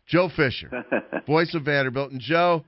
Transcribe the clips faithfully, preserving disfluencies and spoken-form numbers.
Joe Fisher, voice of Vanderbilt. And, Joe,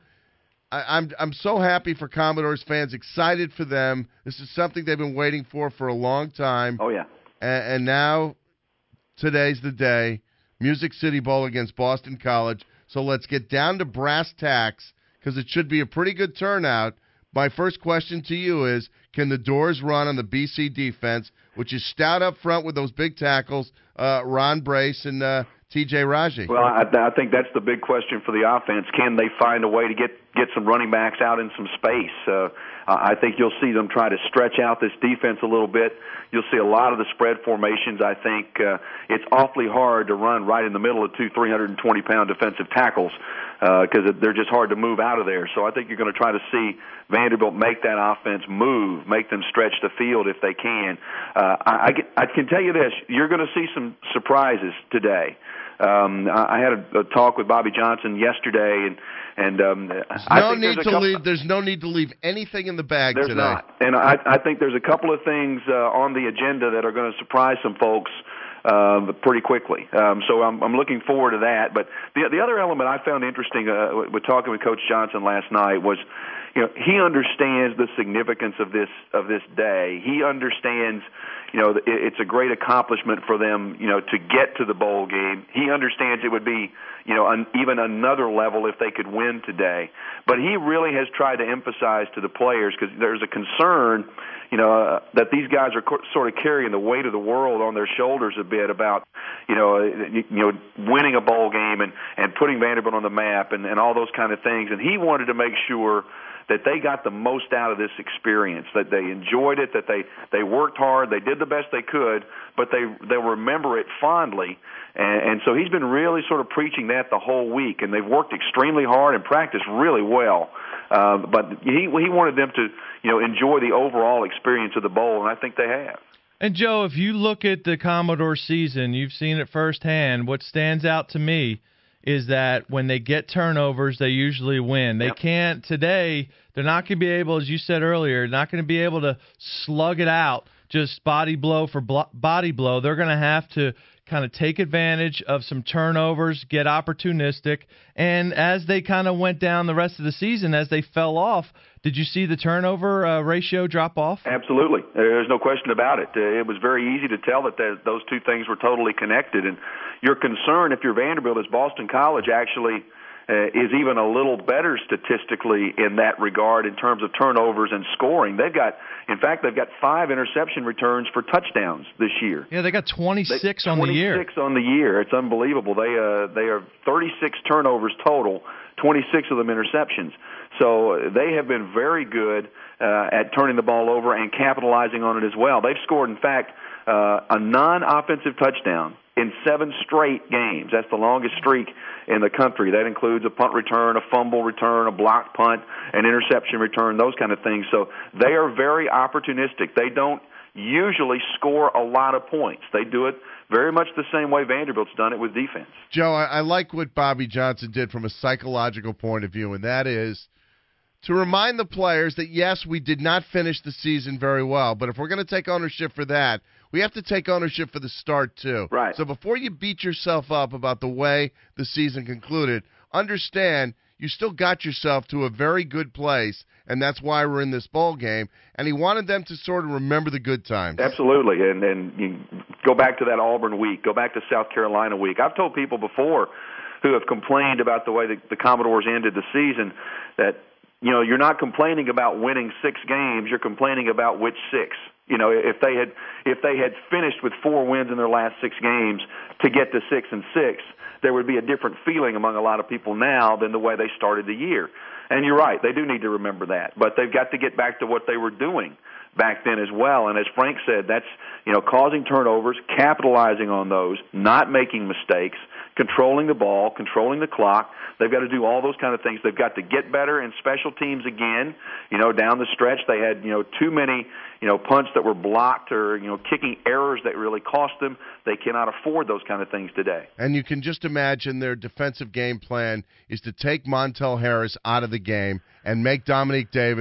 I, I'm I'm so happy for Commodores fans, excited for them. This is something they've been waiting for for a long time. Oh, yeah. And, and now today's the day. Music City Bowl against Boston College. So let's get down to brass tacks because it should be a pretty good turnout. My first question to you is, can the Doors run on the B C defense, which is stout up front with those big tackles, uh, Ron Brace and uh, T J Raji? Well, I, I think that's the big question for the offense. Can they find a way to get, get some running backs out in some space? Uh, I think you'll see them try to stretch out this defense a little bit. You'll see a lot of the spread formations. I think uh, it's awfully hard to run right in the middle of two three hundred twenty pound defensive tackles because uh, they're just hard to move out of there. So I think you're going to try to see Vanderbilt make that offense move, make them stretch the field if they can. Uh, I, I can tell you this, you're going to see some surprises today. Um, I had a, a talk with Bobby Johnson yesterday, and and um, there's I no think need there's to a couple, leave. There's no need to leave anything in the bag there's today. Not, and I, I think there's a couple of things uh, on the agenda that are going to surprise some folks uh, pretty quickly. Um, so I'm, I'm looking forward to that. But the the other element I found interesting uh, with talking with Coach Johnson last night was, you know, he understands the significance of this of this day. He understands, you know, it's a great accomplishment for them, you know, to get to the bowl game. He understands it would be, you know, an, even another level if they could win today. But he really has tried to emphasize to the players, because there's a concern, you know, uh, that these guys are co- sort of carrying the weight of the world on their shoulders a bit about, you know, uh, you, you know, winning a bowl game and, and putting Vanderbilt on the map and, and all those kind of things. And he wanted to make sure that they got the most out of this experience, that they enjoyed it, that they, they worked hard, they did the best they could, but they they'll remember it fondly. And, and so he's been really sort of preaching that the whole week, and they've worked extremely hard and practiced really well. Uh, but he he wanted them to, you know, enjoy the overall experience of the bowl, and I think they have. And, Joe, if you look at the Commodore season, you've seen it firsthand. What stands out to me is that when they get turnovers, they usually win. They yep. can't today. They're not going to be able, as you said earlier, not going to be able to slug it out, just body blow for blo- body blow. They're going to have to kind of take advantage of some turnovers, get opportunistic. And as they kind of went down the rest of the season, as they fell off, did you see the turnover uh, ratio drop off? Absolutely. There's no question about it. Uh, it was very easy to tell that the, those two things were totally connected. And your concern, if you're Vanderbilt, is Boston College actually uh, is even a little better statistically in that regard in terms of turnovers and scoring. They've got, in fact, they've got five interception returns for touchdowns this year. Yeah, they got twenty-six they, on the year. twenty-six on the year. It's unbelievable. They uh, they are thirty-six turnovers total, twenty-six of them interceptions. So they have been very good uh, at turning the ball over and capitalizing on it as well. They've scored, in fact, uh, a non-offensive touchdown in seven straight games. That's the longest streak in the country. That includes a punt return, a fumble return, a blocked punt, an interception return, those kind of things. So they are very opportunistic. They don't usually score a lot of points. They do it very much the same way Vanderbilt's done it with defense. Joe, I, I like what Bobby Johnson did from a psychological point of view, and that is to remind the players that, yes, we did not finish the season very well, but if we're going to take ownership for that, we have to take ownership for the start, too. Right. So before you beat yourself up about the way the season concluded, understand you still got yourself to a very good place, and that's why we're in this bowl game. And he wanted them to sort of remember the good times. Absolutely. And, and you go back to that Auburn week, go back to South Carolina week. I've told people before who have complained about the way the, the Commodores ended the season that, you know, you're not complaining about winning six games, you're complaining about which six. You know, if they had if they had finished with four wins in their last six games to get to six and six, there would be a different feeling among a lot of people now than the way they started the year. And you're right, they do need to remember that. But they've got to get back to what they were doing back then as well. And as Frank said, that's, you know, causing turnovers, capitalizing on those, not making mistakes, controlling the ball, controlling the clock. They've got to do all those kind of things. They've got to get better in special teams again. You know, down the stretch, they had, you know, too many, you know, punts that were blocked or, you know, kicking errors that really cost them. They cannot afford those kind of things today. And you can just imagine their defensive game plan is to take Montel Harris out of the game and make Dominique Davis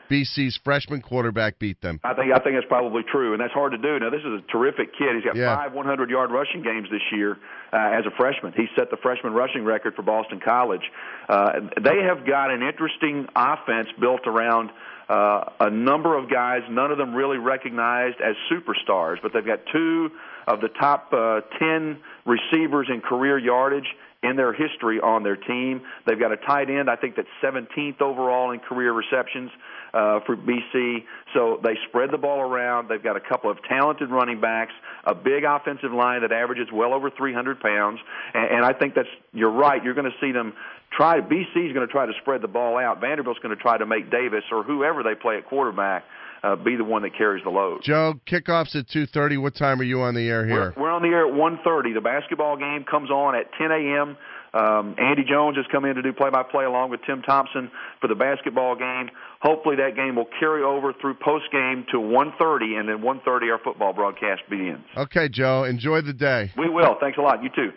B C's freshman quarterback beat them. I think I think that's probably true, and that's hard to do. Now, this is a terrific kid. He's got Yeah. five hundred-yard rushing games this year uh, as a freshman. He set the freshman rushing record for Boston College. Uh, they have got an interesting offense built around uh, a number of guys, none of them really recognized as superstars, but they've got two of the top uh, ten receivers in career yardage in their history on their team. They've got a tight end, I think that's seventeenth overall in career receptions uh, for B C. So they spread the ball around. They've got a couple of talented running backs, a big offensive line that averages well over three hundred pounds. And, and I think that's, you're right, you're going to see them try, B C is going to try to spread the ball out. Vanderbilt's going to try to make Davis or whoever they play at quarterback Uh, be the one that carries the load. Joe, kickoff's at two thirty. What time are you on the air here? We're, we're on the air at one thirty. The basketball game comes on at ten a.m. Um, Andy Jones has come in to do play-by-play along with Tim Thompson for the basketball game. Hopefully that game will carry over through post-game to one thirty, and then one thirty our football broadcast begins. Okay, Joe. Enjoy the day. We will. Thanks a lot. You too.